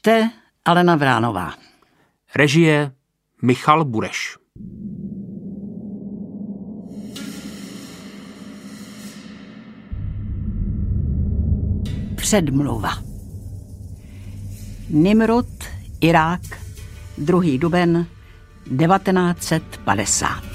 Čte Alena Vránová. Režie Michal Bureš. Předmluva. Nimrud, Irák, 2. duben 1950.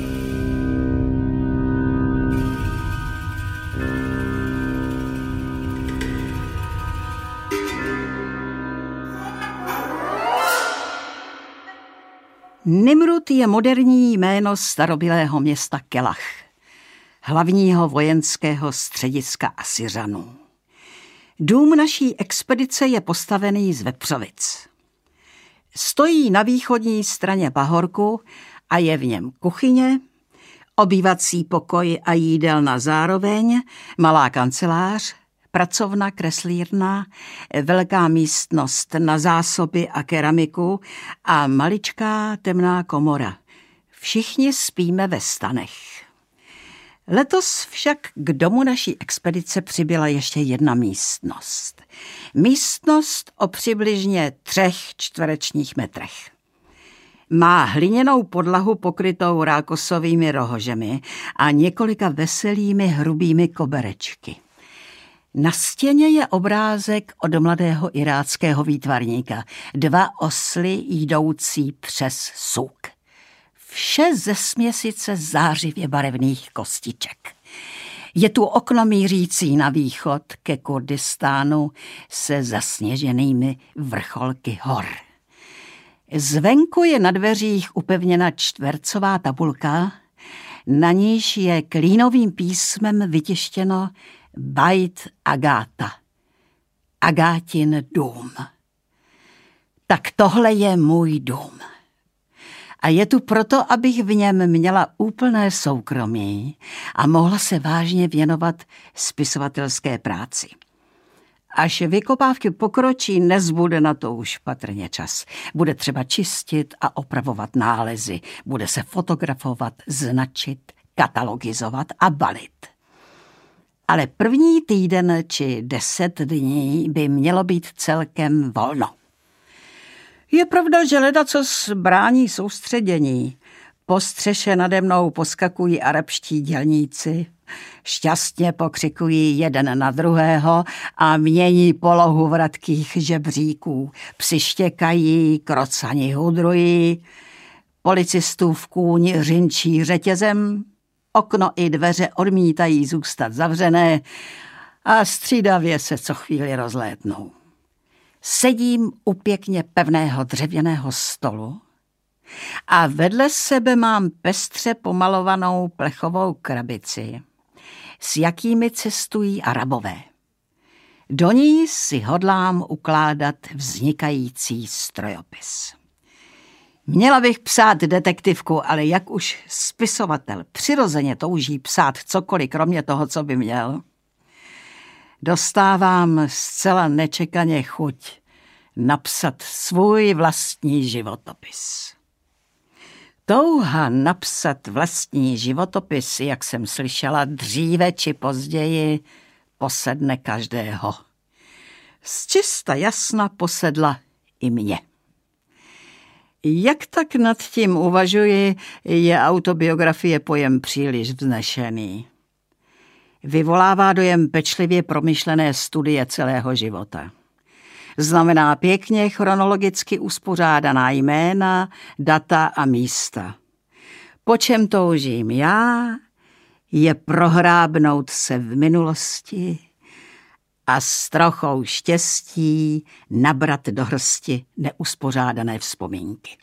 Nimrud je moderní jméno starobylého města Kelach, hlavního vojenského střediska Asyřanů. Dům naší expedice je postavený z vepřovic. Stojí na východní straně pahorku a je v něm kuchyně, obývací pokoj a jídelna zároveň, malá kancelář, pracovna, kreslírna, velká místnost na zásoby a keramiku a maličká temná komora. Všichni spíme ve stanech. Letos však k domu naší expedice přibyla ještě jedna místnost. Místnost o přibližně 3 čtverečních metrech. Má hliněnou podlahu pokrytou rákosovými rohožemi a několika veselými hrubými koberečky. Na stěně je obrázek od mladého iráckého výtvarníka. 2 osly jdoucí přes suk. Vše ze směsice zářivě barevných kostiček. Je tu okno mířící na východ ke Kurdistánu se zasněženými vrcholky hor. Zvenku je na dveřích upevněna čtvercová tabulka, na níž je klínovým písmem vytištěno Bajt Agáta. Agátin dům. Tak tohle je můj dům. A je tu proto, abych v něm měla úplné soukromí a mohla se vážně věnovat spisovatelské práci. Až vykopávky pokročí, nezbude na to už patrně čas. Bude třeba čistit a opravovat nálezy. Bude se fotografovat, značit, katalogizovat a balit. Ale první týden či 10 dní by mělo být celkem volno. Je pravda, že ledacos brání soustředění. Po střeše nade mnou poskakují arabští dělníci, šťastně pokřikují jeden na druhého a mění polohu vratkých žebříků. Psi štěkají, krocani hudrují, policistův kůň řinčí řetězem, okno i dveře odmítají zůstat zavřené a střídavě se co chvíli rozlétnou. Sedím u pěkně pevného dřevěného stolu a vedle sebe mám pestře pomalovanou plechovou krabici, s jakými cestují Arabové. Do ní si hodlám ukládat vznikající strojopis. Měla bych psát detektivku, ale jak už spisovatel přirozeně touží psát cokoliv kromě toho, co by měl, dostávám zcela nečekaně chuť napsat svůj vlastní životopis. Touha napsat vlastní životopis, jak jsem slyšela, dříve či později posedne každého. Zčista jasna posedla i mě. Jak tak nad tím uvažuji, je autobiografie pojem příliš vznešený. Vyvolává dojem pečlivě promyšlené studie celého života. Znamená pěkně chronologicky uspořádaná jména, data a místa. Po čem toužím já, je prohrábnout se v minulosti a s trochou štěstí nabrat do hrsti neuspořádané vzpomínky.